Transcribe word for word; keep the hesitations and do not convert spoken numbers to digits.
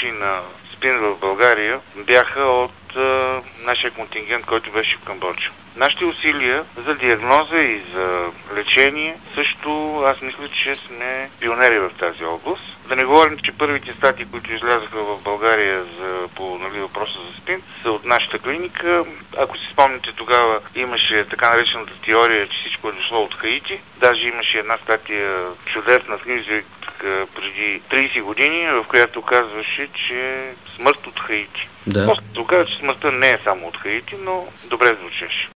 случаи на спин в България бяха от а, нашия контингент, който беше в Камбоджа. Нашите усилия за диагноза и за лечение също, аз мисля, че сме пионери в тази област. Да не говорим, че първите статии, които излязаха в България за, по нали, въпроса за спин, са от нашата клиника. Ако си спомните, тогава имаше така наречената теория, че всичко е дошло от Хаити. Даже имаше една статия чудесна в Нюзвик преди трийсет години, в която казваше, че смърт от Хаити. Да. После се оказа, че смъртта не е само от Хаити, но добре звучеше.